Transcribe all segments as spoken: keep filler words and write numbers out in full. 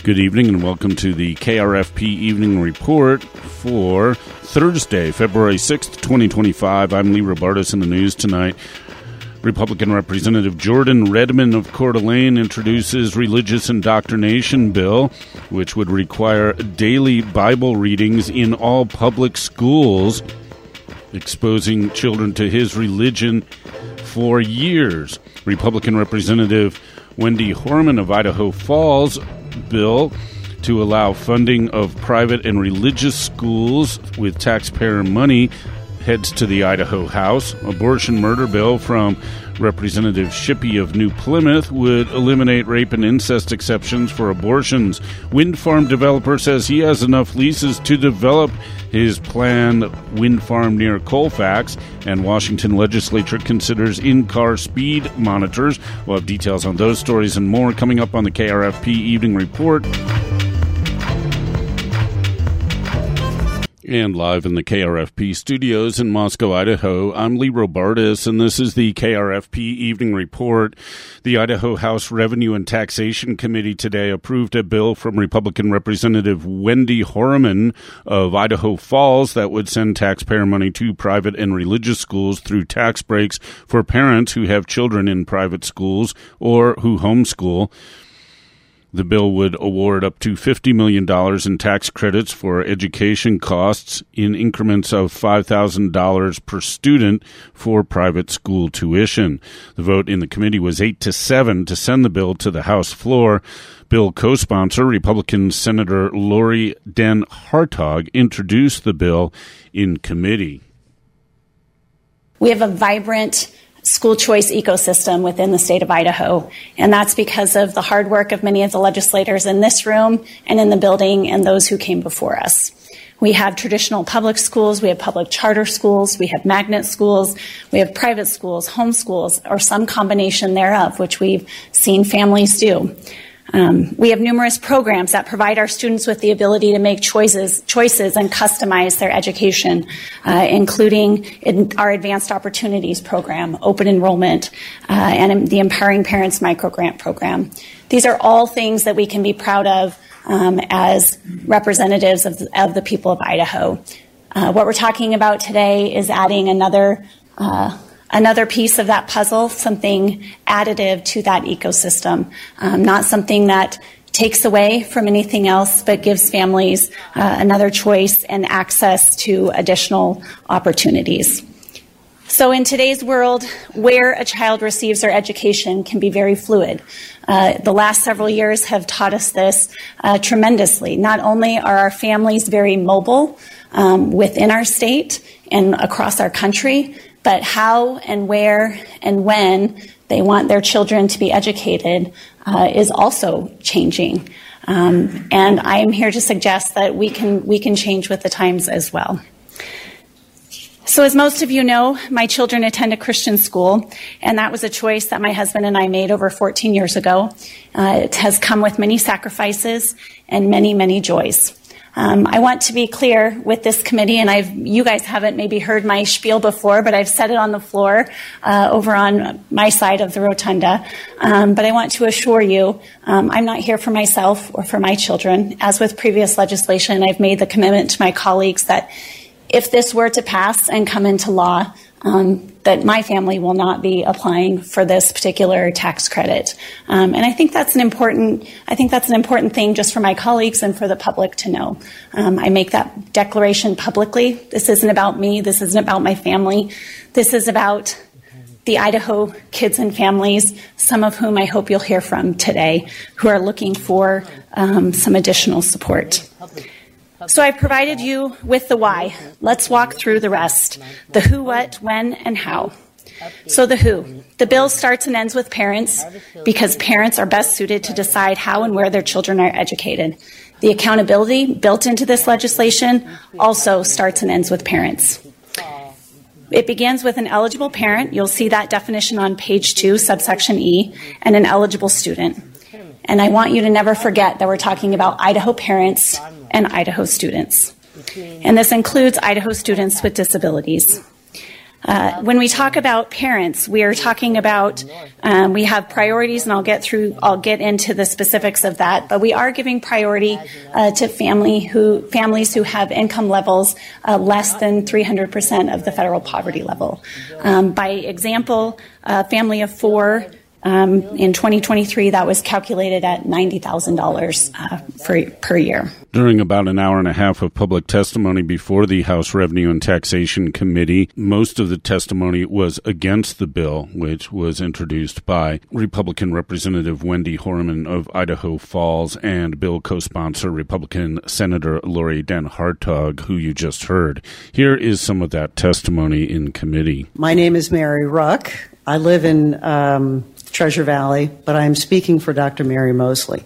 Good evening and welcome to the K R F P Evening Report for Thursday, February sixth, twenty twenty-five. I'm Lee Robartis. In the news tonight, Republican Representative Jordan Redmond of Coeur d'Alene introduces religious indoctrination bill, which would require daily Bible readings in all public schools, exposing children to his religion for years. Republican Representative Wendy Horman of Idaho Falls bill to allow funding of private and religious schools with taxpayer money heads to the Idaho House. Abortion murder bill from Representative Shippey of New Plymouth would eliminate rape and incest exceptions for abortions. Wind farm developer says he has enough leases to develop his planned wind farm near Colfax. And Washington legislature considers in-car speed monitors. We'll have details on those stories and more coming up on the K R F P Evening Report. And live in the K R F P studios in Moscow, Idaho, I'm Lee Robartis, and this is the K R F P Evening Report. The Idaho House Revenue and Taxation Committee today approved a bill from Republican Representative Wendy Horman of Idaho Falls that would send taxpayer money to private and religious schools through tax breaks for parents who have children in private schools or who homeschool. The bill would award up to fifty million dollars in tax credits for education costs in increments of five thousand dollars per student for private school tuition. The vote in the committee was eight to seven to send the bill to the House floor. Bill co-sponsor, Republican Senator Lori Den Hartog, introduced the bill in committee. We have a vibrant school choice ecosystem within the state of Idaho, and that's because of the hard work of many of the legislators in this room and in the building and those who came before us. We have traditional public schools, we have public charter schools, we have magnet schools, we have private schools, home schools, or some combination thereof, which we've seen families do. Um, we have numerous programs that provide our students with the ability to make choices, choices and customize their education, uh, including in our Advanced Opportunities program, open enrollment, uh, and the Empowering Parents Microgrant program. These are all things that we can be proud of um, as representatives of the, of the people of Idaho. Uh, what we're talking about today is adding another uh, Another piece of that puzzle, something additive to that ecosystem, um, not something that takes away from anything else, but gives families uh, another choice and access to additional opportunities. So in today's world, where a child receives their education can be very fluid. Uh, the last several years have taught us this uh, tremendously. Not only are our families very mobile um, within our state and across our country, but how and where and when they want their children to be educated uh, is also changing. Um, and I am here to suggest that we can we can change with the times as well. So as most of you know, my children attend a Christian school, and that was a choice that my husband and I made over fourteen years ago. Uh, it has come with many sacrifices and many, many joys. Um, I want to be clear with this committee, and I've, you guys haven't maybe heard my spiel before, but I've said it on the floor uh, over on my side of the rotunda. Um, but I want to assure you, um, I'm not here for myself or for my children. As with previous legislation, I've made the commitment to my colleagues that if this were to pass and come into law, um, that my family will not be applying for this particular tax credit. Um, and I think that's an important, I think that's an important thing just for my colleagues and for the public to know. Um, I make that declaration publicly. This isn't about me. This isn't about my family. This is about the Idaho kids and families, some of whom I hope you'll hear from today, who are looking for um, some additional support. So I've provided you with the why. Let's walk through the rest. The who, what, when, and how. So the who. The bill starts and ends with parents because parents are best suited to decide how and where their children are educated. The accountability built into this legislation also starts and ends with parents. It begins with an eligible parent. You'll see that definition on page two, subsection E, and an eligible student. And I want you to never forget that we're talking about Idaho parents and Idaho students. And this includes Idaho students with disabilities. Uh, when we talk about parents, we are talking about, um, we have priorities, and I'll get through, I'll get into the specifics of that, but we are giving priority uh, to family who, families who have income levels uh, less than three hundred percent of the federal poverty level. Um, by example, a family of four, Um, in twenty twenty-three, that was calculated at ninety thousand dollars uh, per, per year. During about an hour and a half of public testimony before the House Revenue and Taxation Committee, most of the testimony was against the bill, which was introduced by Republican Representative Wendy Horman of Idaho Falls and bill co-sponsor Republican Senator Lori Dan Hartog, who you just heard. Here is some of that testimony in committee. My name is Mary Ruck. I live in um, Treasure Valley, but I am speaking for Doctor Mary Mosley.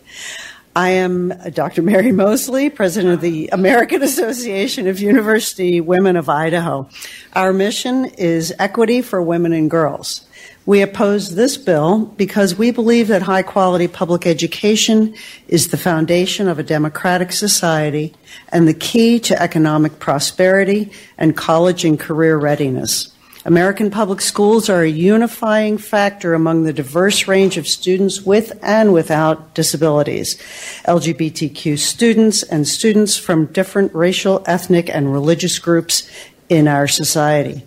I am Doctor Mary Mosley, president of the American Association of University Women of Idaho. Our mission is equity for women and girls. We oppose this bill because we believe that high-quality public education is the foundation of a democratic society and the key to economic prosperity and college and career readiness. American public schools are a unifying factor among the diverse range of students with and without disabilities, L G B T Q students, and students from different racial, ethnic, and religious groups in our society.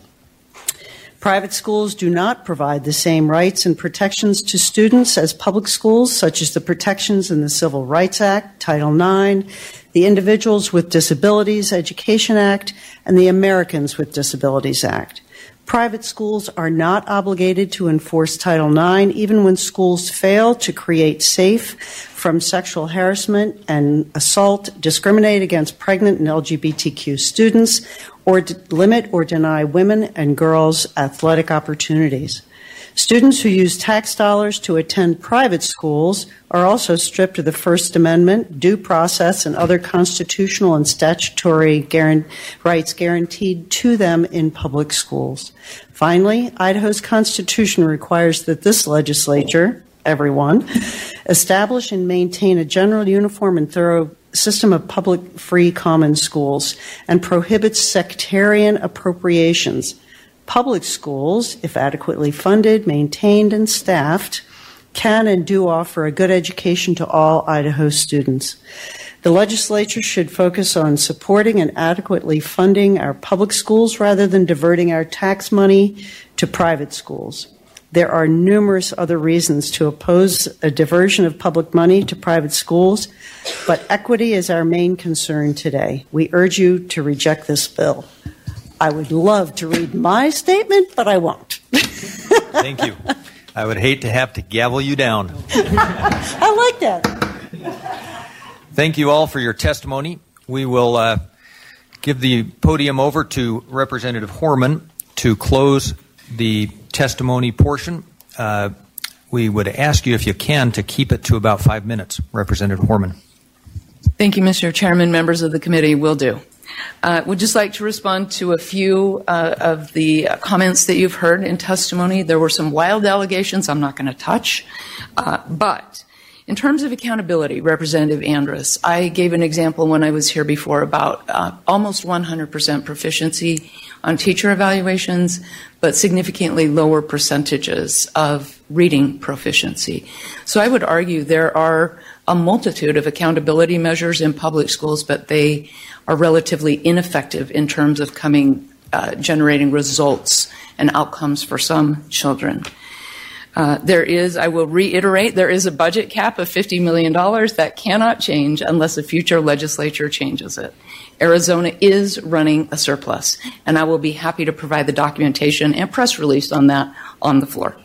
Private schools do not provide the same rights and protections to students as public schools, such as the protections in the Civil Rights Act, Title nine, the Individuals with Disabilities Education Act, and the Americans with Disabilities Act. Private schools are not obligated to enforce Title nine, even when schools fail to create safe from sexual harassment and assault, discriminate against pregnant and L G B T Q students, or d- limit or deny women and girls athletic opportunities. Students who use tax dollars to attend private schools are also stripped of the First Amendment, due process, and other constitutional and statutory guarant- rights guaranteed to them in public schools. Finally, Idaho's Constitution requires that this legislature, everyone, establish and maintain a general, uniform, and thorough system of public free common schools and prohibits sectarian appropriations. Public schools, if adequately funded, maintained, and staffed, can and do offer a good education to all Idaho students. The legislature should focus on supporting and adequately funding our public schools rather than diverting our tax money to private schools. There are numerous other reasons to oppose a diversion of public money to private schools, but equity is our main concern today. We urge you to reject this bill. I would love to read my statement, but I won't. Thank you. I would hate to have to gavel you down. I like that. Thank you all for your testimony. We will uh, give the podium over to Representative Horman to close the testimony portion. Uh, we would ask you, if you can, to keep it to about five minutes. Representative Horman. Thank you, Mister Chairman, members of the committee. Will do. I uh, would just like to respond to a few uh, of the comments that you've heard in testimony. There were some wild allegations I'm not going to touch. Uh, but in terms of accountability, Representative Andrus, I gave an example when I was here before about uh, almost one hundred percent proficiency on teacher evaluations, but significantly lower percentages of reading proficiency. So I would argue there are a multitude of accountability measures in public schools, but they are relatively ineffective in terms of coming, uh, generating results and outcomes for some children. Uh, there is, I will reiterate, there is a budget cap of fifty million dollars that cannot change unless a future legislature changes it. Arizona is running a surplus, and I will be happy to provide the documentation and press release on that on the floor.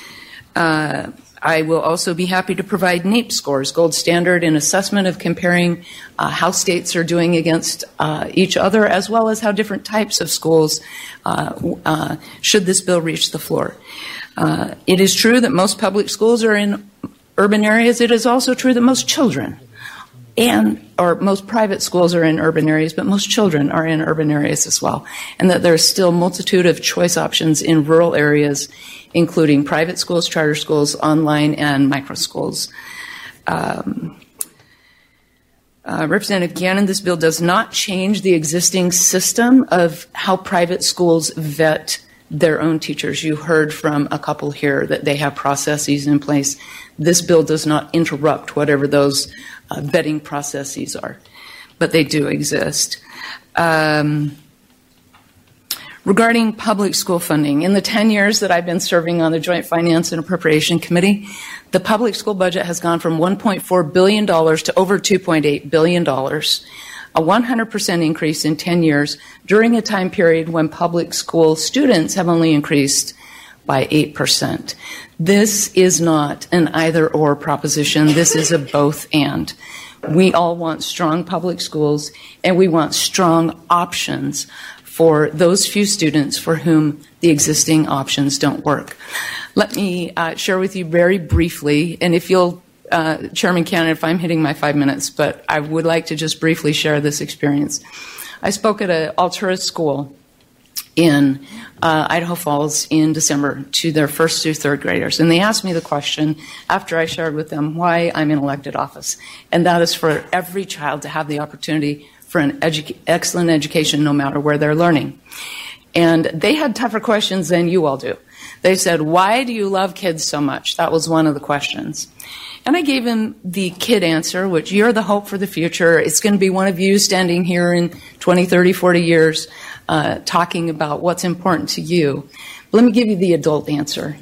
Uh, I will also be happy to provide NAEP scores, gold standard in assessment of comparing uh, how states are doing against uh, each other, as well as how different types of schools uh, uh, should this bill reach the floor. Uh, it is true that most public schools are in urban areas. It is also true that most children and or most private schools are in urban areas, but most children are in urban areas as well, and that there are still a multitude of choice options in rural areas, including private schools, charter schools, online, and micro schools. Um, uh, Representative Gannon, this bill does not change the existing system of how private schools vet their own teachers. You heard from a couple here that they have processes in place. This bill does not interrupt whatever those uh, vetting processes are, but they do exist. Um, Regarding public school funding, in the ten years that I've been serving on the Joint Finance and Appropriation Committee, the public school budget has gone from one point four billion dollars to over two point eight billion dollars, a one hundred percent increase in ten years during a time period when public school students have only increased by eight percent. This is not an either-or proposition. This is a both-and. We all want strong public schools, and we want strong options for those few students for whom the existing options don't work. Let me uh, share with you very briefly, and if you'll, uh, Chairman Cannon, if I'm hitting my five minutes, but I would like to just briefly share this experience. I spoke at an Altura school in uh, Idaho Falls in December to their first through third graders, and they asked me the question after I shared with them why I'm in elected office, and that is for every child to have the opportunity for an edu- excellent education no matter where they're learning. And they had tougher questions than you all do. They said, why do you love kids so much? That was one of the questions. And I gave him the kid answer, which you're the hope for the future. It's going to be one of you standing here in twenty, thirty, forty years uh, talking about what's important to you. But let me give you the adult answer.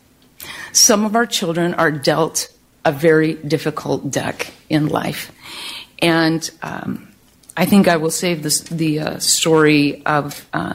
Some of our children are dealt a very difficult deck in life. And um, I think I will save this, the uh, story of uh,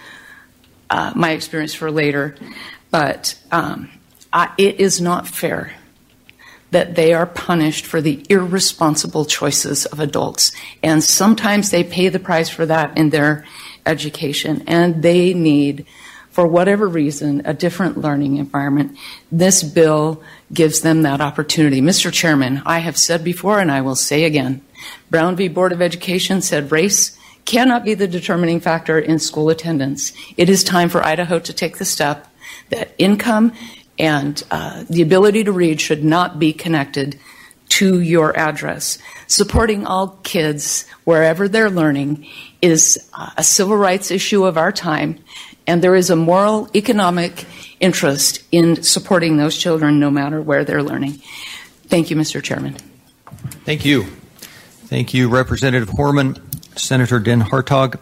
uh, my experience for later, but um, I, it is not fair that they are punished for the irresponsible choices of adults. And sometimes they pay the price for that in their education, and they need, for whatever reason, a different learning environment. This bill gives them that opportunity. Mister Chairman, I have said before, and I will say again, Brown v. Board of Education said race cannot be the determining factor in school attendance. It is time for Idaho to take the step that income and uh, the ability to read should not be connected to your address. Supporting all kids wherever they're learning is uh, a civil rights issue of our time, and there is a moral, economic interest in supporting those children no matter where they're learning. Thank you, Mister Chairman. Thank you. Thank you, Representative Horman, Senator Den Hartog,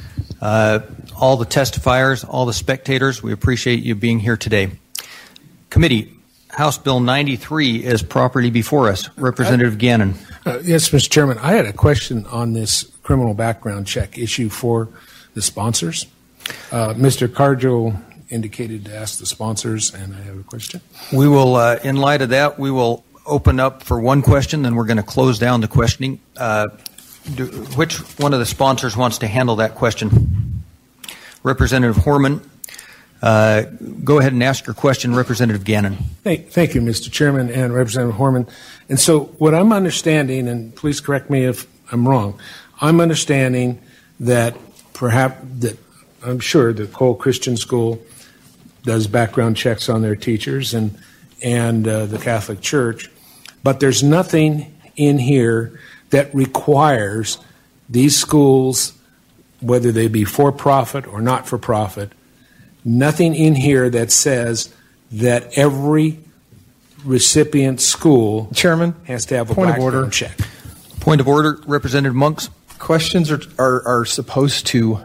uh, all the testifiers, all the spectators. We appreciate you being here today. Committee, House Bill ninety-three is properly before us. Representative Gannon. Uh, yes, Mister Chairman. I had a question on this criminal background check issue for the sponsors. Uh, Mister Cargill indicated to ask the sponsors, and I have a question. We will, uh, in light of that, we will open up for one question, then we're going to close down the questioning. Uh, do, which one of the sponsors wants to handle that question? Representative Horman, uh, go ahead and ask your question. Representative Gannon. Thank, thank you, Mister Chairman and Representative Horman. And so what I'm understanding, and please correct me if I'm wrong, I'm understanding that perhaps that I'm sure the Cole Christian School does background checks on their teachers and and uh, the Catholic Church, but there's nothing in here that requires these schools, whether they be for-profit or not-for-profit, nothing in here that says that every recipient school Chairman, has to have a point of background order. check. Point of order, Representative Monks. Questions are, are, are supposed to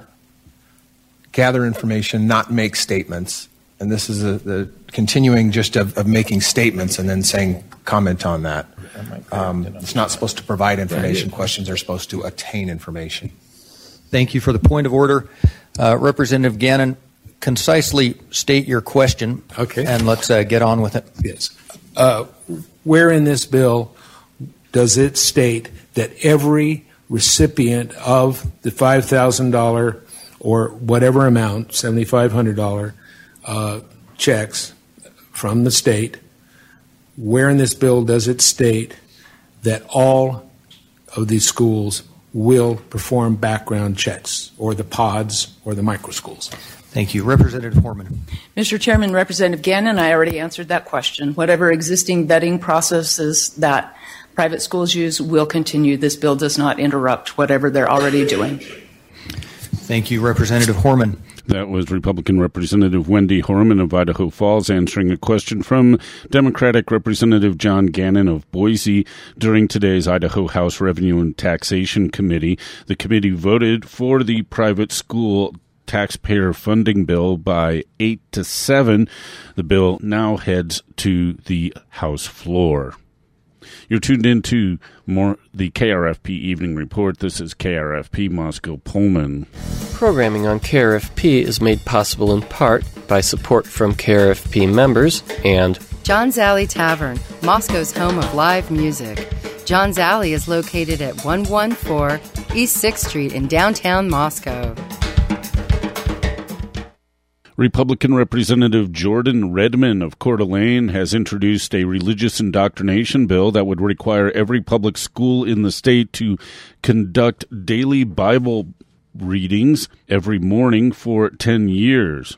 gather information, not make statements. And this is a, the continuing just of, of making statements and then saying comment on that. Um, it's not supposed to provide information. Questions are supposed to attain information. Thank you for the point of order. Uh, Representative Gannon, concisely state your question. Okay. And let's uh, get on with it. Yes. Uh, where in this bill does it state that every recipient of the five thousand dollars or whatever amount, seven thousand five hundred dollars, uh, checks from the state, where in this bill does it state that all of these schools will perform background checks, or the pods or the micro schools? Thank you. Representative Horman. Mister Chairman, Representative Gannon, I already answered that question. Whatever existing vetting processes that private schools use will continue. This bill does not interrupt whatever they're already doing. Thank you, Representative Horman. That was Republican Representative Wendy Horman of Idaho Falls answering a question from Democratic Representative John Gannon of Boise during today's Idaho House Revenue and Taxation Committee. The committee voted for the private school taxpayer funding bill by eight to seven. The bill now heads to the House floor. You're tuned into more the K R F P Evening Report. This is K R F P Moscow Pullman. Programming on K R F P is made possible in part by support from K R F P members and John's Alley Tavern, Moscow's home of live music. John's Alley is located at one fourteen East sixth Street in downtown Moscow. Republican Representative Jordan Redman of Coeur d'Alene has introduced a religious indoctrination bill that would require every public school in the state to conduct daily Bible readings every morning for ten years.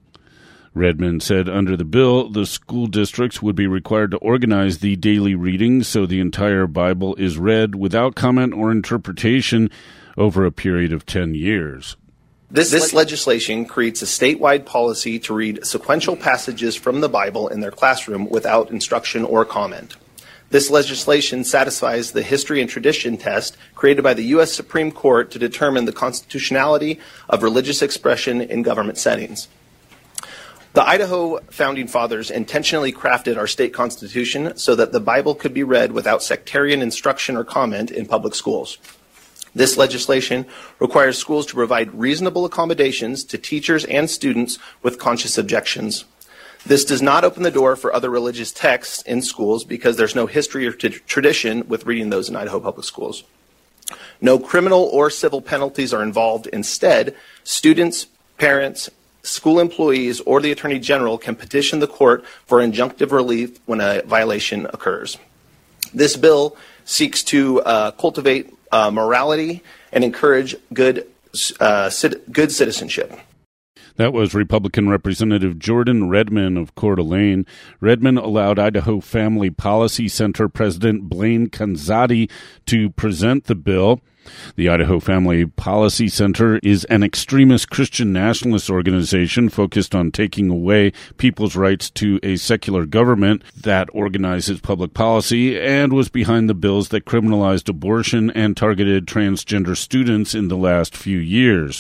Redman said under the bill, the school districts would be required to organize the daily readings so the entire Bible is read without comment or interpretation over a period of ten years. This, this legislation creates a statewide policy to read sequential passages from the Bible in their classroom without instruction or comment. This legislation satisfies the history and tradition test created by the U S Supreme Court to determine the constitutionality of religious expression in government settings. The Idaho Founding Fathers intentionally crafted our state constitution so that the Bible could be read without sectarian instruction or comment in public schools. This legislation requires schools to provide reasonable accommodations to teachers and students with conscious objections. This does not open the door for other religious texts in schools because there's no history or t- tradition with reading those in Idaho public schools. No criminal or civil penalties are involved. Instead, students, parents, school employees, or the Attorney General can petition the court for injunctive relief when a violation occurs. This bill seeks to uh, cultivate Uh, morality and encourage good uh, cit- good citizenship. That was Republican Representative Jordan Redman of Coeur d'Alene. Redman allowed Idaho Family Policy Center President Blaine Kanzati to present the bill. The Idaho Family Policy Center is an extremist Christian nationalist organization focused on taking away people's rights to a secular government that organizes public policy and was behind the bills that criminalized abortion and targeted transgender students in the last few years.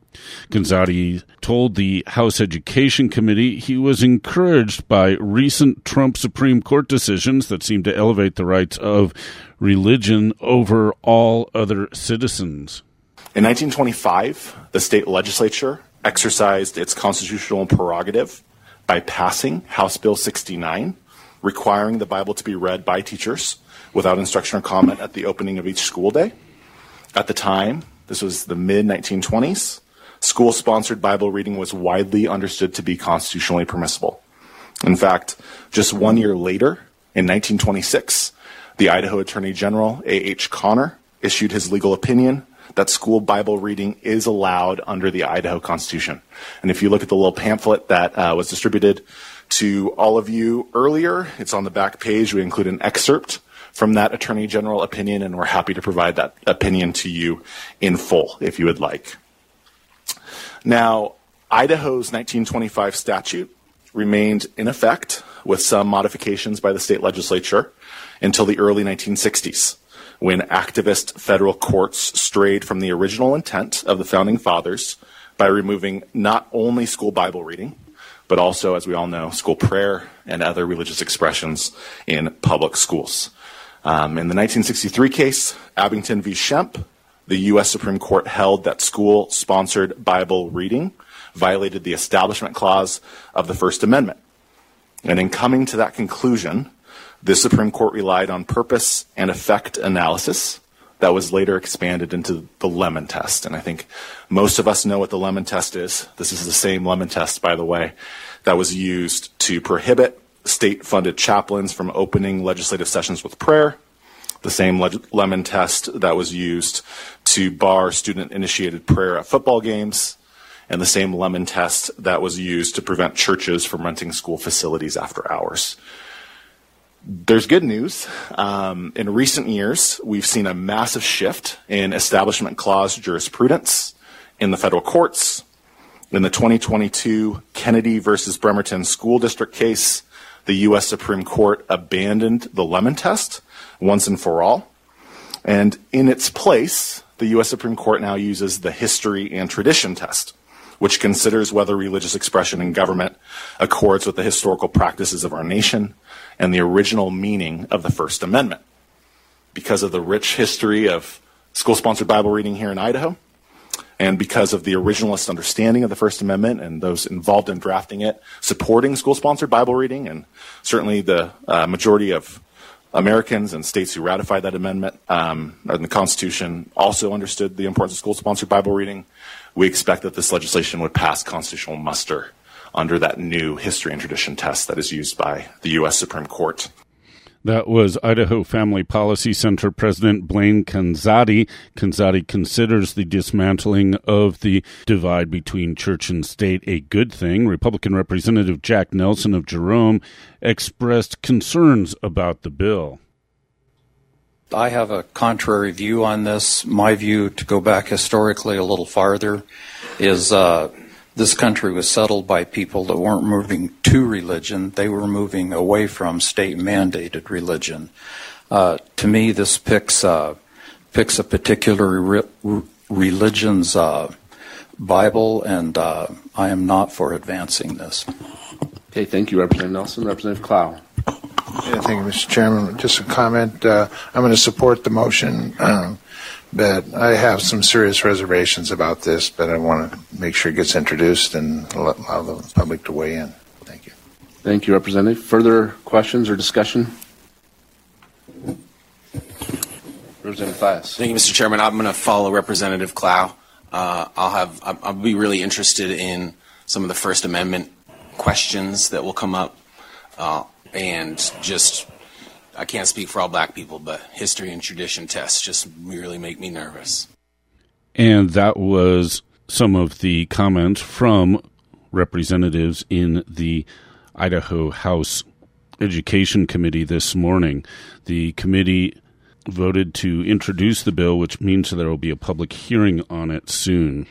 Kanzati told the House Education Committee he was encouraged by recent Trump Supreme Court decisions that seem to elevate the rights of religion over all other citizens. In nineteen twenty-five, the state legislature exercised its constitutional prerogative by passing House Bill sixty-nine, requiring the Bible to be read by teachers without instruction or comment at the opening of each school day. At the time, this was the mid nineteen twenties, school-sponsored Bible reading was widely understood to be constitutionally permissible. In fact, just one year later, in nineteen twenty-six, the Idaho Attorney General, A H Connor, issued his legal opinion that school Bible reading is allowed under the Idaho Constitution. And if you look at the little pamphlet that uh, was distributed to all of you earlier, it's on the back page. We include an excerpt from that Attorney General opinion, and we're happy to provide that opinion to you in full if you would like. Now, Idaho's nineteen twenty-five statute remained in effect with some modifications by the state legislature until the early nineteen sixties, when activist federal courts strayed from the original intent of the Founding Fathers by removing not only school Bible reading, but also, as we all know, school prayer and other religious expressions in public schools. Um, in the nineteen sixty-three case, Abington v. Schempp, the U S Supreme Court held that school-sponsored Bible reading violated the Establishment Clause of the First Amendment. And in coming to that conclusion, the Supreme Court relied on purpose and effect analysis that was later expanded into the Lemon Test. And I think most of us know what the Lemon Test is. This is the same Lemon Test, by the way, that was used to prohibit state-funded chaplains from opening legislative sessions with prayer, the same leg- Lemon Test that was used to bar student-initiated prayer at football games, and the same Lemon Test that was used to prevent churches from renting school facilities after hours. There's good news. Um, in recent years, we've seen a massive shift in Establishment Clause jurisprudence in the federal courts. In the twenty twenty-two Kennedy versus Bremerton School District case, the U S Supreme Court abandoned the Lemon Test once and for all. And in its place, the U S Supreme Court now uses the History and Tradition Test, which considers whether religious expression in government accords with the historical practices of our nation and the original meaning of the First Amendment. Because of the rich history of school-sponsored Bible reading here in Idaho, and because of the originalist understanding of the First Amendment and those involved in drafting it, supporting school-sponsored Bible reading, and certainly the uh, majority of Americans and states who ratified that amendment um, and the Constitution also understood the importance of school-sponsored Bible reading, we expect that this legislation would pass constitutional muster under that new history and tradition test that is used by the U S Supreme Court. That was Idaho Family Policy Center President Blaine Canzati. Canzati considers the dismantling of the divide between church and state a good thing. Republican Representative Jack Nelson of Jerome expressed concerns about the bill. I have a contrary view on this. My view, to go back historically a little farther, is uh, this country was settled by people that weren't moving to religion. They were moving away from state-mandated religion. Uh, to me, this picks, uh, picks a particular re- religion's uh, Bible, and uh, I am not for advancing this. Okay, thank you, Representative Nelson. Representative Clow. Yeah, thank you, Mister Chairman. Just a comment. Uh, I'm going to support the motion, um, but I have some serious reservations about this, but I want to make sure it gets introduced and allow the public to weigh in. Thank you. Thank you, Representative. Further questions or discussion? Representative Fias. Thank you, Mister Chairman. I'm going to follow Representative Clow. Uh, I'll have I'll, I'll be really interested in some of the First Amendment questions that will come up. Uh, And just, I can't speak for all black people, but history and tradition tests just really make me nervous. And that was some of the comments from representatives in the Idaho House Education Committee this morning. The committee voted to introduce the bill, which means there will be a public hearing on it soon.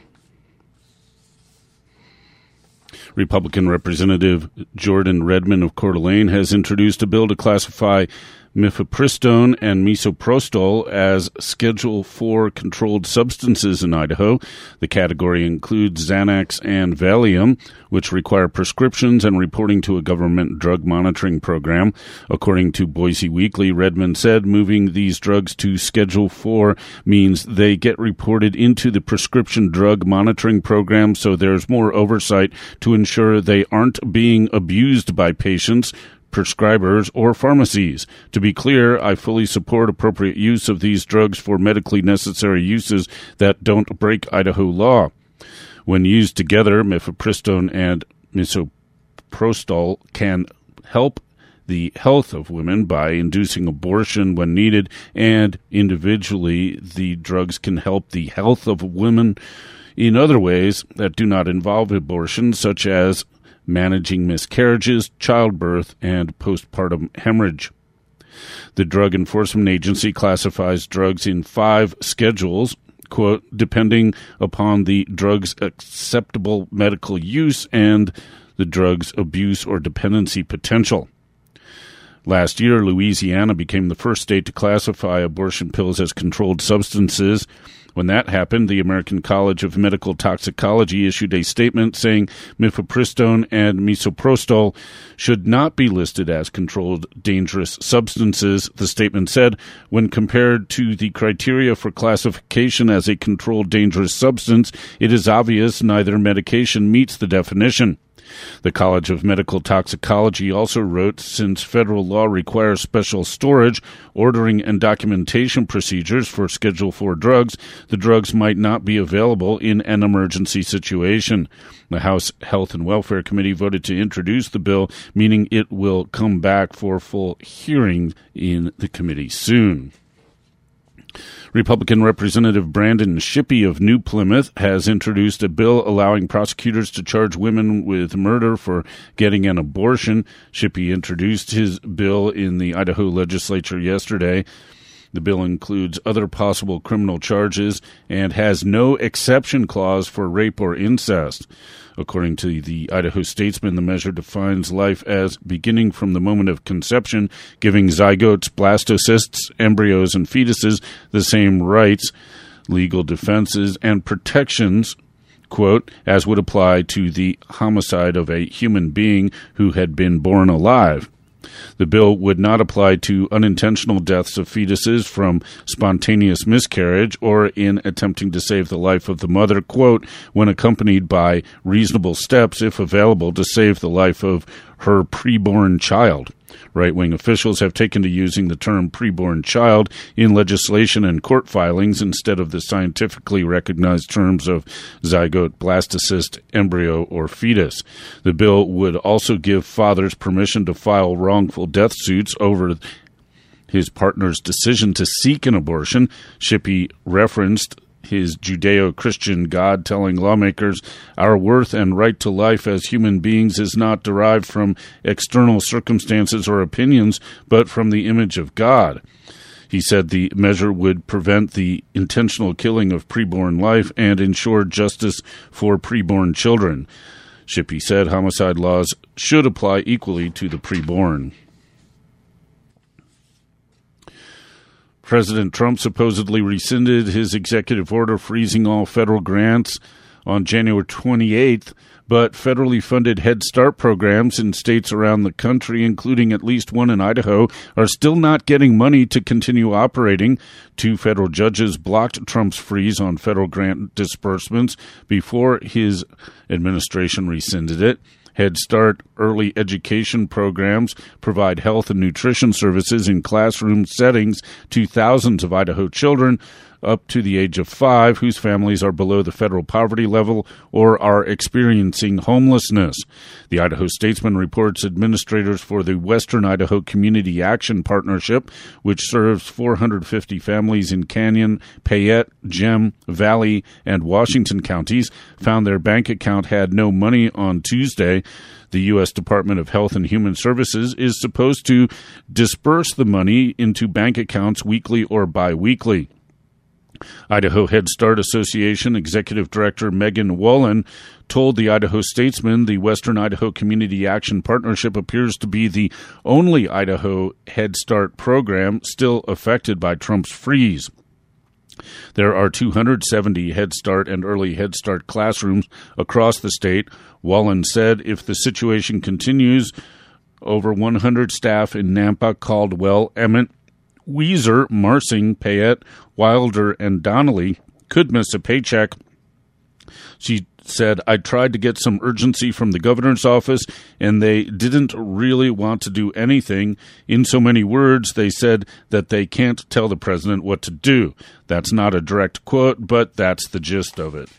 Republican Representative Jordan Redmond of Coeur d'Alene has introduced a bill to classify mifepristone and misoprostol as Schedule four controlled substances in Idaho. The category includes Xanax and Valium, which require prescriptions and reporting to a government drug monitoring program. According to Boise Weekly, Redmond said moving these drugs to Schedule four means they get reported into the prescription drug monitoring program, so there's more oversight to ensure they aren't being abused by patients, prescribers, or pharmacies. To be clear, I fully support appropriate use of these drugs for medically necessary uses that don't break Idaho law. When used together, mifepristone and misoprostol can help the health of women by inducing abortion when needed, and individually, the drugs can help the health of women in other ways that do not involve abortion, such as managing miscarriages, childbirth, and postpartum hemorrhage. The Drug Enforcement Agency classifies drugs in five schedules, quote, depending upon the drug's acceptable medical use and the drug's abuse or dependency potential. Last year, Louisiana became the first state to classify abortion pills as controlled substances. When that happened, the American College of Medical Toxicology issued a statement saying mifepristone and misoprostol should not be listed as controlled dangerous substances. The statement said, when compared to the criteria for classification as a controlled dangerous substance, it is obvious neither medication meets the definition. The College of Medical Toxicology also wrote, since federal law requires special storage, ordering, and documentation procedures for Schedule four drugs, the drugs might not be available in an emergency situation. The House Health and Welfare Committee voted to introduce the bill, meaning it will come back for full hearing in the committee soon. Republican Representative Brandon Shippey of New Plymouth has introduced a bill allowing prosecutors to charge women with murder for getting an abortion. Shippey introduced his bill in the Idaho legislature yesterday. The bill includes other possible criminal charges and has no exception clause for rape or incest. According to the Idaho Statesman, the measure defines life as beginning from the moment of conception, giving zygotes, blastocysts, embryos, and fetuses the same rights, legal defenses, and protections, quote, as would apply to the homicide of a human being who had been born alive. The bill would not apply to unintentional deaths of fetuses from spontaneous miscarriage or in attempting to save the life of the mother, quote, when accompanied by reasonable steps, if available, to save the life of her preborn child. Right-wing officials have taken to using the term preborn child in legislation and court filings instead of the scientifically recognized terms of zygote, blastocyst, embryo, or fetus. The bill would also give fathers permission to file wrongful death suits over his partner's decision to seek an abortion. Shippey referenced his Judeo-Christian God telling lawmakers, our worth and right to life as human beings is not derived from external circumstances or opinions, but from the image of God. He said the measure would prevent the intentional killing of preborn life and ensure justice for preborn children. Shippey said homicide laws should apply equally to the preborn. President Trump supposedly rescinded his executive order freezing all federal grants on January twenty-eighth, but federally funded Head Start programs in states around the country, including at least one in Idaho, are still not getting money to continue operating. Two federal judges blocked Trump's freeze on federal grant disbursements before his administration rescinded it. Head Start early education programs provide health and nutrition services in classroom settings to thousands of Idaho children up to the age of five whose families are below the federal poverty level or are experiencing homelessness. The Idaho Statesman reports administrators for the Western Idaho Community Action Partnership, which serves four hundred fifty families in Canyon, Payette, Gem, Valley, and Washington counties, found their bank account had no money on Tuesday. The U S Department of Health and Human Services is supposed to disperse the money into bank accounts weekly or biweekly. Idaho Head Start Association Executive Director Megan Wolin told the Idaho Statesman the Western Idaho Community Action Partnership appears to be the only Idaho Head Start program still affected by Trump's freeze. There are two hundred seventy Head Start and Early Head Start classrooms across the state. Wolin said if the situation continues, over one hundred staff in Nampa, Caldwell, Emmett, Weiser, Marsing, Payette, Wilder, and Donnelly could miss a paycheck. She said, I tried to get some urgency from the governor's office, and they didn't really want to do anything. In so many words, they said that they can't tell the president what to do. That's not a direct quote, but that's the gist of it.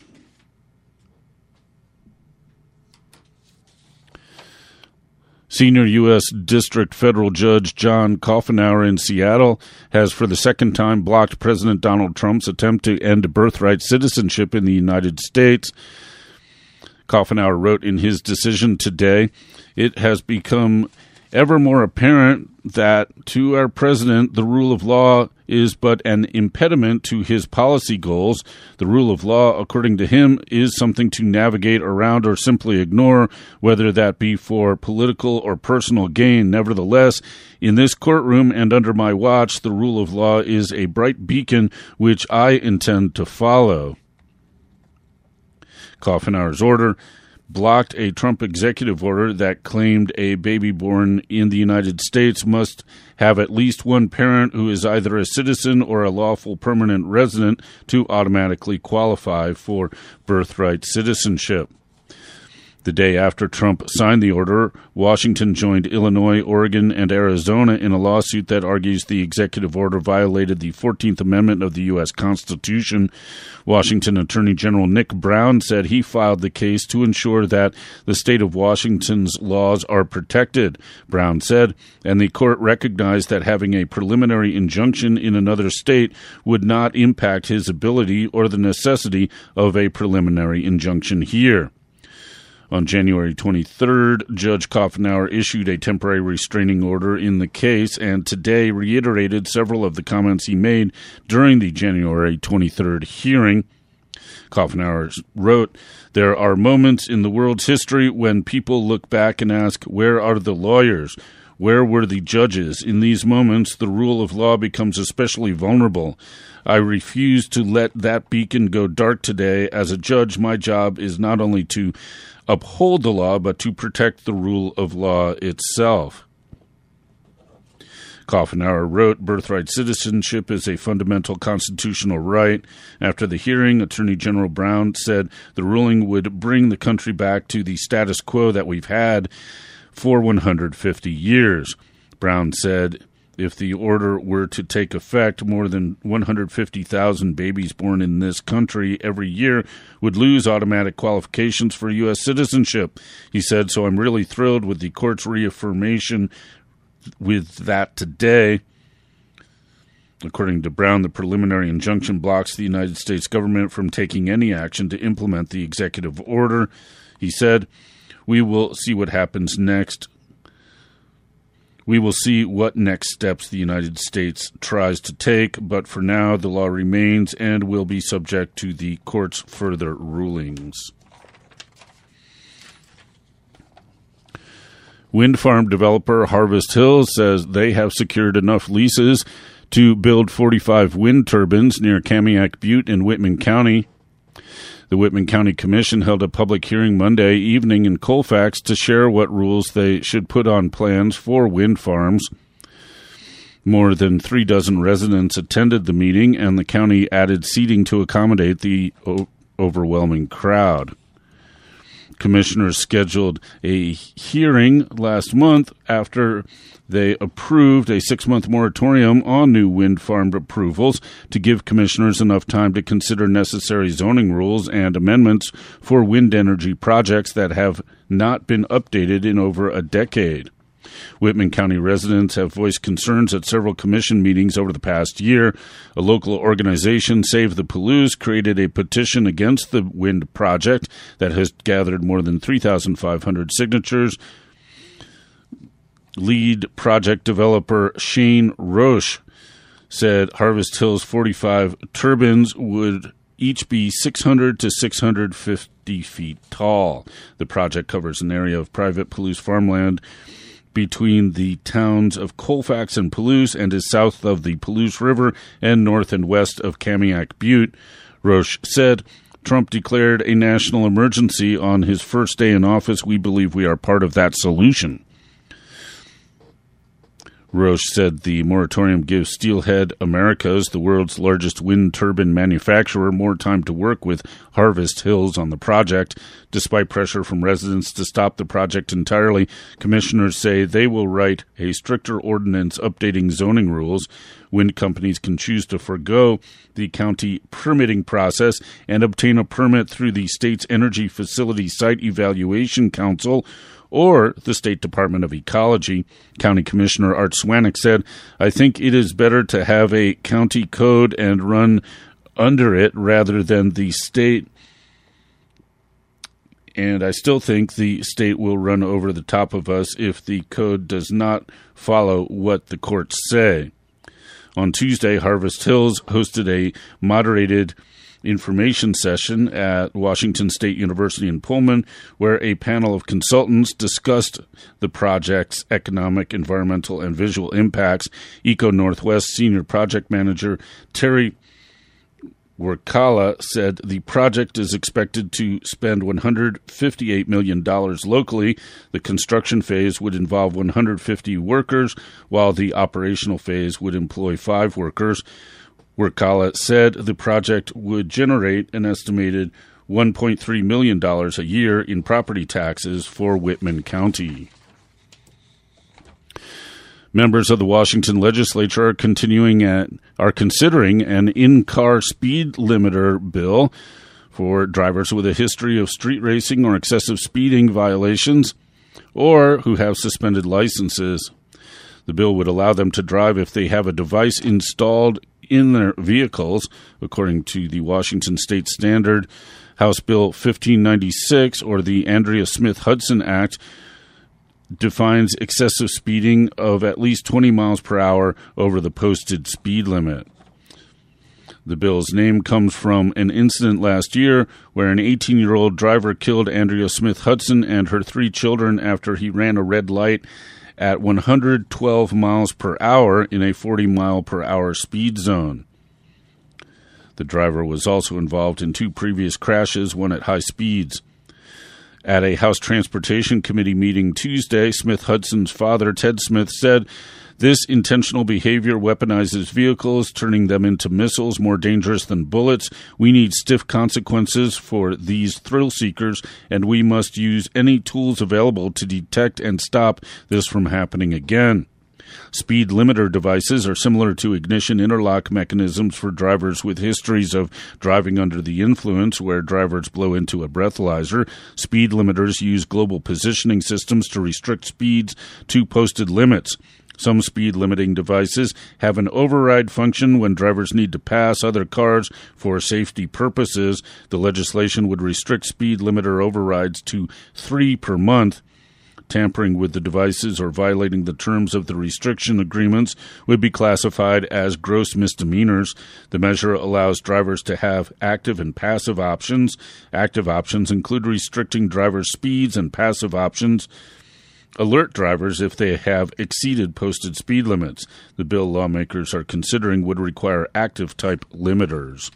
Senior U S District Federal Judge John Coffenauer in Seattle has for the second time blocked President Donald Trump's attempt to end birthright citizenship in the United States. Coffenauer wrote in his decision today, it has become ever more apparent that to our president, the rule of law is but an impediment to his policy goals. The rule of law, according to him, is something to navigate around or simply ignore, whether that be for political or personal gain. Nevertheless, in this courtroom and under my watch, the rule of law is a bright beacon which I intend to follow. Coffenauer's order blocked a Trump executive order that claimed a baby born in the United States must have at least one parent who is either a citizen or a lawful permanent resident to automatically qualify for birthright citizenship. The day after Trump signed the order, Washington joined Illinois, Oregon, and Arizona in a lawsuit that argues the executive order violated the fourteenth Amendment of the U S Constitution. Washington Attorney General Nick Brown said he filed the case to ensure that the state of Washington's laws are protected. Brown said, and the court recognized that having a preliminary injunction in another state would not impact his ability or the necessity of a preliminary injunction here. On January twenty-third, Judge Coffenauer issued a temporary restraining order in the case and today reiterated several of the comments he made during the January twenty-third hearing. Coffenauer wrote, "There are moments in the world's history when people look back and ask, where are the lawyers? Where were the judges? In these moments, the rule of law becomes especially vulnerable. I refuse to let that beacon go dark today. As a judge, my job is not only to uphold the law, but to protect the rule of law itself." Coffenauer wrote, "Birthright citizenship is a fundamental constitutional right." After the hearing, Attorney General Brown said the ruling would bring the country back to the status quo that we've had for one hundred fifty years. Brown said if the order were to take effect, more than one hundred fifty thousand babies born in this country every year would lose automatic qualifications for U S citizenship. He said, "So I'm really thrilled with the court's reaffirmation with that today." According to Brown, the preliminary injunction blocks the United States government from taking any action to implement the executive order. He said, "We will see what happens next. We will see what next steps the United States tries to take, but for now, the law remains and will be subject to the court's further rulings." Wind farm developer Harvest Hills says they have secured enough leases to build forty-five wind turbines near Kamiak Butte in Whitman County. The Whitman County Commission held a public hearing Monday evening in Colfax to share what rules they should put on plans for wind farms. More than three dozen residents attended the meeting, and the county added seating to accommodate the o- overwhelming crowd. Commissioners scheduled a hearing last month after they approved a six-month moratorium on new wind farm approvals to give commissioners enough time to consider necessary zoning rules and amendments for wind energy projects that have not been updated in over a decade. Whitman County residents have voiced concerns at several commission meetings over the past year. A local organization, Save the Palouse, created a petition against the wind project that has gathered more than three thousand five hundred signatures. Lead project developer Shane Roche said Harvest Hills forty-five turbines would each be six hundred to six hundred fifty feet tall. The project covers an area of private Palouse farmland between the towns of Colfax and Palouse and is south of the Palouse River and north and west of Kamiak Butte. Roche said, "Trump declared a national emergency on his first day in office. We believe we are part of that solution." Roche said the moratorium gives Steelhead Americas, the world's largest wind turbine manufacturer, more time to work with Harvest Hills on the project. Despite pressure from residents to stop the project entirely, commissioners say they will write a stricter ordinance updating zoning rules. Wind companies can choose to forego the county permitting process and obtain a permit through the state's Energy Facility Site Evaluation Council or the State Department of Ecology. County Commissioner Art Swanek said, "I think it is better to have a county code and run under it rather than the state. And I still think the state will run over the top of us if the code does not follow what the courts say." On Tuesday, Harvest Hills hosted a moderated information session at Washington State University in Pullman, where a panel of consultants discussed the project's economic, environmental, and visual impacts. Eco Northwest Senior Project Manager Terry Workala said the project is expected to spend one hundred fifty-eight million dollars locally. The construction phase would involve one hundred fifty workers, while the operational phase would employ five workers. Workala said the project would generate an estimated one point three million dollars a year in property taxes for Whitman County. Members of the Washington legislature are continuing at, are considering an in-car speed limiter bill for drivers with a history of street racing or excessive speeding violations or who have suspended licenses. The bill would allow them to drive if they have a device installed in their vehicles, according to the Washington State Standard. House Bill fifteen ninety-six, or the Andrea Smith Hudson Act, defines excessive speeding of at least twenty miles per hour over the posted speed limit. The bill's name comes from an incident last year where an eighteen-year-old driver killed Andrea Smith Hudson and her three children after he ran a red light at one hundred twelve miles per hour in a forty mile per hour speed zone. The driver was also involved in two previous crashes, one at high speeds. At a House Transportation Committee meeting Tuesday, Smith Hudson's father, Ted Smith, said, "This intentional behavior weaponizes vehicles, turning them into missiles more dangerous than bullets. We need stiff consequences for these thrill seekers, and we must use any tools available to detect and stop this from happening again." Speed limiter devices are similar to ignition interlock mechanisms for drivers with histories of driving under the influence, where drivers blow into a breathalyzer. Speed limiters use global positioning systems to restrict speeds to posted limits. Some speed limiting devices have an override function when drivers need to pass other cars for safety purposes. The legislation would restrict speed limiter overrides to three per month. Tampering with the devices or violating the terms of the restriction agreements would be classified as gross misdemeanors. The measure allows drivers to have active and passive options. Active options include restricting drivers' speeds, and passive options alert drivers if they have exceeded posted speed limits. The bill lawmakers are considering would require active-type limiters.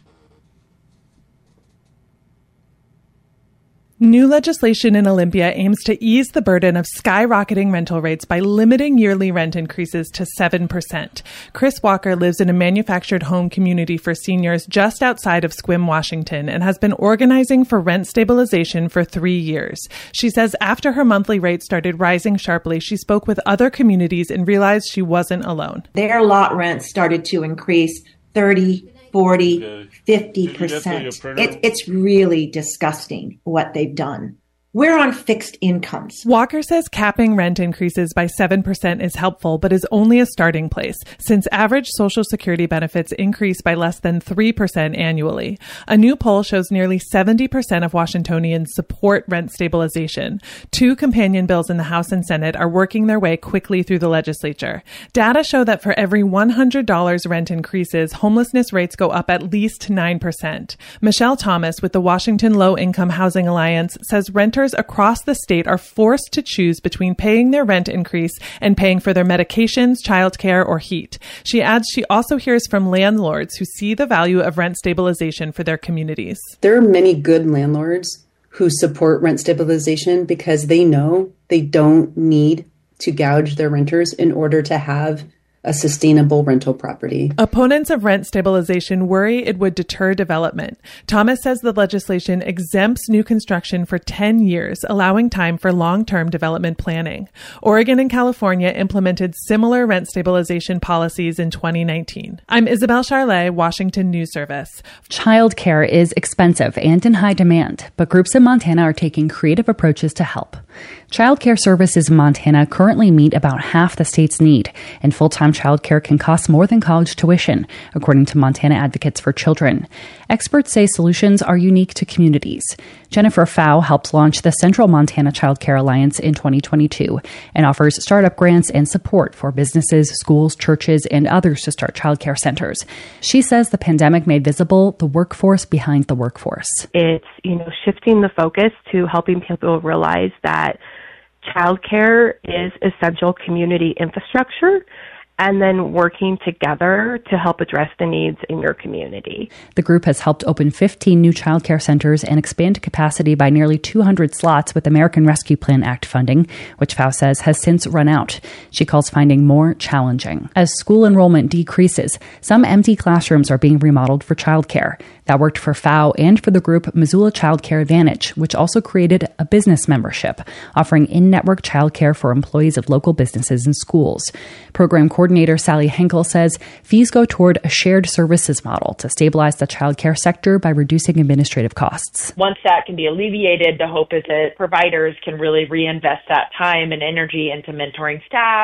New legislation in Olympia aims to ease the burden of skyrocketing rental rates by limiting yearly rent increases to seven percent. Chris Walker lives in a manufactured home community for seniors just outside of Sequim, Washington, and has been organizing for rent stabilization for three years. She says after her monthly rate started rising sharply, she spoke with other communities and realized she wasn't alone. Their lot rent started to increase thirty, forty, fifty percent. It, it's really disgusting what they've done. We're on fixed incomes. Walker says capping rent increases by seven percent is helpful, but is only a starting place, since average Social Security benefits increase by less than three percent annually. A new poll shows nearly seventy percent of Washingtonians support rent stabilization. Two companion bills in the House and Senate are working their way quickly through the legislature. Data show that for every one hundred dollars rent increases, homelessness rates go up at least nine percent. Michelle Thomas with the Washington Low Income Housing Alliance says renters across the state are forced to choose between paying their rent increase and paying for their medications, childcare, or heat. She adds she also hears from landlords who see the value of rent stabilization for their communities. There are many good landlords who support rent stabilization because they know they don't need to gouge their renters in order to have a sustainable rental property. Opponents of rent stabilization worry it would deter development. Thomas says the legislation exempts new construction for ten years, allowing time for long-term development planning. Oregon and California implemented similar rent stabilization policies in twenty nineteen. I'm Isabel Charlet, Washington News Service. Childcare is expensive and in high demand, but groups in Montana are taking creative approaches to help. Childcare services in Montana currently meet about half the state's need, and full-time childcare can cost more than college tuition, according to Montana Advocates for Children. Experts say solutions are unique to communities. Jennifer Pfau helped launch the Central Montana Childcare Alliance in twenty twenty-two and offers startup grants and support for businesses, schools, churches, and others to start childcare centers. She says the pandemic made visible the workforce behind the workforce. It's, you know, shifting the focus to helping people realize that childcare is essential community infrastructure, and then working together to help address the needs in your community. The group has helped open fifteen new childcare centers and expand capacity by nearly two hundred slots with American Rescue Plan Act funding, which Pfau says has since run out. She calls finding more challenging. As school enrollment decreases, some empty classrooms are being remodeled for childcare. That worked for Pfau and for the group Missoula Childcare Advantage, which also created a business membership, offering in-network childcare for employees of local businesses and schools. Program coordinator Sally Henkel says fees go toward a shared services model to stabilize the childcare sector by reducing administrative costs. Once that can be alleviated, the hope is that providers can really reinvest that time and energy into mentoring staff,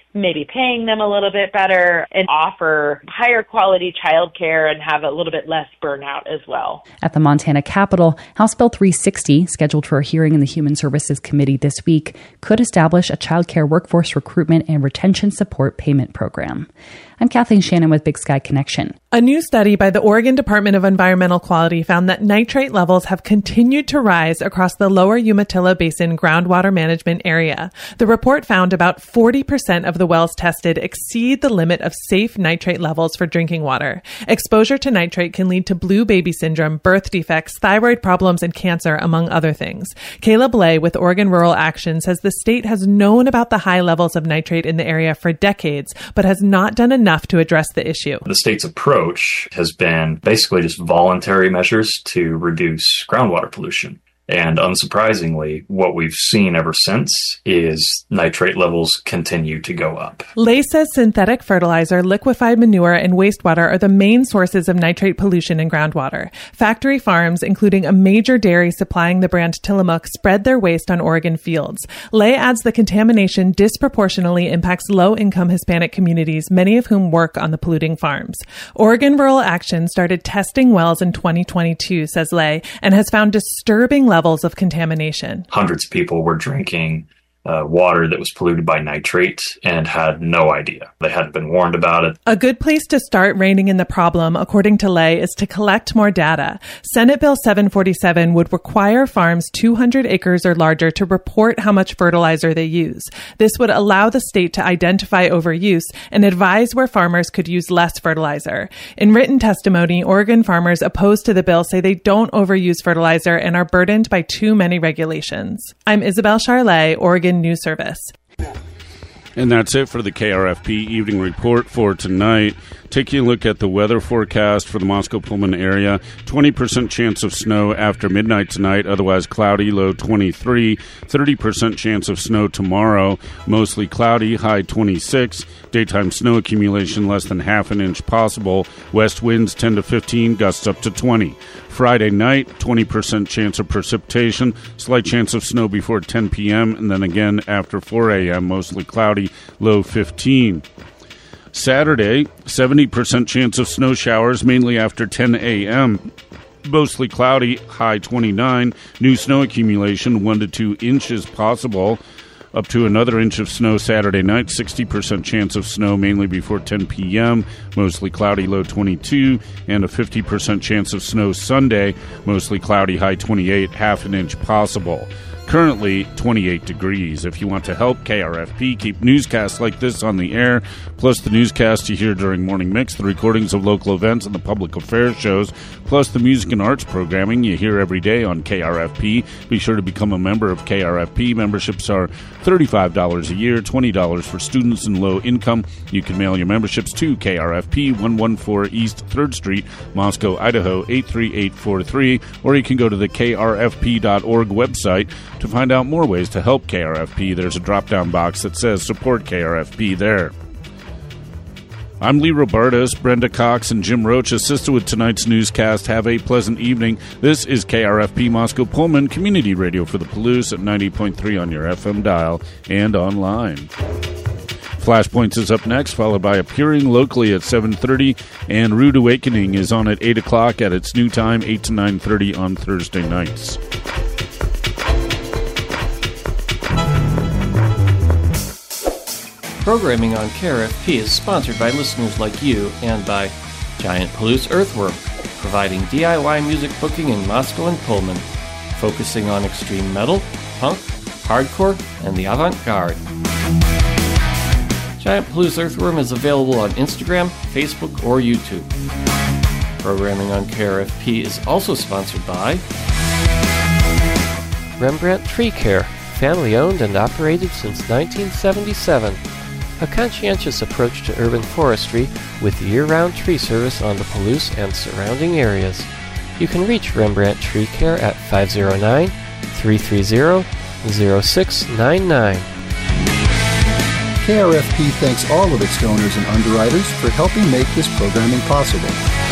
maybe paying them a little bit better and offer higher quality childcare and have a little bit less burnout as well. At the Montana Capitol, House Bill three sixty, scheduled for a hearing in the Human Services Committee this week, could establish a childcare workforce recruitment and retention support payment program. I'm Kathleen Shannon with Big Sky Connection. A new study by the Oregon Department of Environmental Quality found that nitrate levels have continued to rise across the lower Umatilla Basin groundwater management area. The report found about forty percent of the wells tested exceed the limit of safe nitrate levels for drinking water. Exposure to nitrate can lead to blue baby syndrome, birth defects, thyroid problems, and cancer, among other things. Caleb Lay with Oregon Rural Action says the state has known about the high levels of nitrate in the area for decades, but has not done enough enough to address the issue. The state's approach has been basically just voluntary measures to reduce groundwater pollution. And unsurprisingly, what we've seen ever since is nitrate levels continue to go up. Lay says synthetic fertilizer, liquefied manure, and wastewater are the main sources of nitrate pollution in groundwater. Factory farms, including a major dairy supplying the brand Tillamook, spread their waste on Oregon fields. Lay adds the contamination disproportionately impacts low-income Hispanic communities, many of whom work on the polluting farms. Oregon Rural Action started testing wells in twenty twenty-two, says Lay, and has found disturbing levels levels of contamination. Hundreds of people were drinking uh, water that was polluted by nitrate and had no idea. They hadn't been warned about it. A good place to start reining in the problem, according to Lay, is to collect more data. Senate Bill seven forty-seven would require farms two hundred acres or larger to report how much fertilizer they use. This would allow the state to identify overuse and advise where farmers could use less fertilizer. In written testimony, Oregon farmers opposed to the bill say they don't overuse fertilizer and are burdened by too many regulations. I'm Isabel Charlet, Oregon News Service. And that's it for the K R F P Evening Report for tonight. Taking a look at the weather forecast for the Moscow-Pullman area. twenty percent chance of snow after midnight tonight, otherwise cloudy, low twenty-three. thirty percent chance of snow tomorrow, mostly cloudy, high twenty-six. Daytime snow accumulation less than half an inch possible. West winds ten to fifteen, gusts up to twenty. Friday night, twenty percent chance of precipitation, slight chance of snow before ten p.m., and then again after four a.m., mostly cloudy, low fifteen. Saturday, seventy percent chance of snow showers, mainly after ten a.m., mostly cloudy, high twenty-nine. New snow accumulation, one to two inches possible. Up to another inch of snow Saturday night, sixty percent chance of snow mainly before ten p.m., mostly cloudy, low twenty-two, and a fifty percent chance of snow Sunday, mostly cloudy, high twenty-eight, half an inch possible. Currently, twenty-eight degrees. If you want to help K R F P keep newscasts like this on the air, plus the newscasts you hear during Morning Mix, the recordings of local events and the public affairs shows, plus the music and arts programming you hear every day on K R F P, be sure to become a member of K R F P. Memberships are thirty-five dollars a year, twenty dollars for students and low income. You can mail your memberships to K R F P, one fourteen East third Street, Moscow, Idaho, eight three eight four three, or you can go to the K R F P dot org website to find out more ways to help K R F P. There's a drop-down box that says Support K R F P there. I'm Lee Robertus. Brenda Cox and Jim Roach assisted with tonight's newscast. Have a pleasant evening. This is K R F P Moscow-Pullman Community Radio for the Palouse at ninety point three on your F M dial and online. Flashpoints is up next, followed by Appearing Locally at seven thirty, and Rude Awakening is on at eight o'clock at its new time, eight to nine thirty on Thursday nights. Programming on K R F P is sponsored by listeners like you and by Giant Palouse Earthworm, providing D I Y music booking in Moscow and Pullman, focusing on extreme metal, punk, hardcore, and the avant-garde. Giant Palouse Earthworm is available on Instagram, Facebook, or YouTube. Programming on K R F P is also sponsored by Rembrandt Tree Care, family-owned and operated since nineteen seventy-seven. A conscientious approach to urban forestry with year-round tree service on the Palouse and surrounding areas. You can reach Rembrandt Tree Care at five oh nine, three three zero, zero six nine nine. K R F P thanks all of its donors and underwriters for helping make this programming possible.